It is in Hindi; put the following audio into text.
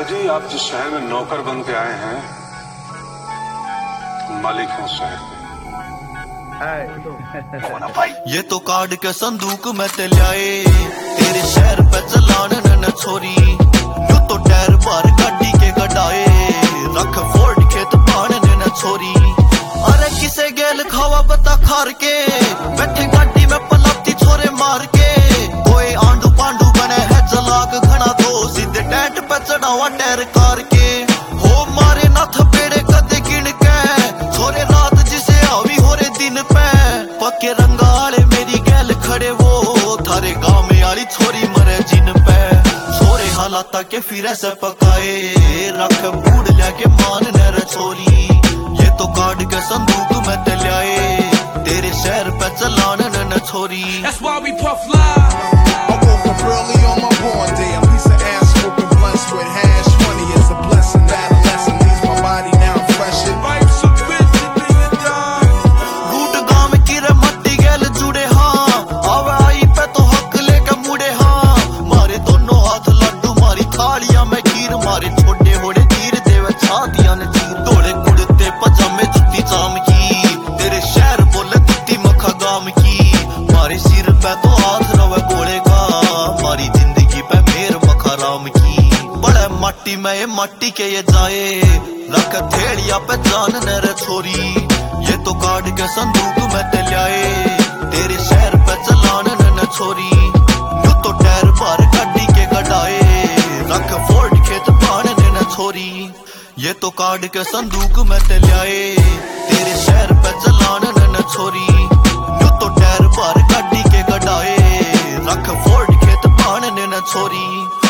जी आप जिस शहर में नौकर बन के आए हैं, मालिक हैं उस शहर के। ये तो कार्ड के संदूक में ते ल्याए, तेरे शहर पे चलान न छोरी। यू तो टायर बार गाड़ी के गडाए, रख फोर्ड खेत पान न छोरी। अरे किसे गेल खावा बता खार के, बैठे गाड़ी में पलाती छोरे मार के। कोई आंडू पांडू बने है जलाग घना दो, सीधे टेंट पे चढ़ावा टायर कार के। हो मारे नाथ पेड़े कदे गिन के, छोरे रात जिसे आवी हो रे दिन पे। पक्के रंगाले मेरी गैल खड़े वो, थारे गांव में आली छोरी मरे जिन पे। छोरे हालात के फिर से पकाए, रख बूढ़ लेके मान नर छोरी। ये तो कार्ड के संदूक में ते ल्याए, तेरे शहर पे चलान न छोरी। That's why we puff live. I woke up early on my born day, a piece of ass smoking blunts with hash money is a blessing. Adolescent leaves my body now fresh. Life's a bitch and then you die. बूट गांव की रे मट्टी गैल जुड़े हाँ, आवे आई पे तो हक लेके मुड़े हाँ। मारे दोनों हाथ लड्डू मारी थालियां में खीर, मारे छोटे होड़े तीर देवे छातियां ने चीर। दौड़े कुड़ते पजामे जुत्ती जाम की, तेरे शहर बोले जुत्ती मखा गाम की। मारे सिर पे तो हाथ रवे गोले का, मारी जिंदगी पे मेर मखा राम की। बड़े माटी में ये माटी के ये जाए, रख थेड़िया पे जान न रे छोरी। ये तो कार्ड के संदूक में ते ल्याए, तेरे शहर पे चलान न छोरी। यू तो टायर बार गाड़ी के गडाए, रख फोर्ड खेत पान न छोरी। ये तो कार्ड के संदूक में ते ल्याए, तेरे शहर पे चलान न छोरी। यू तो टायर बार गाड़ी के गडाए, रख फोर्ड खेत पान न छोरी।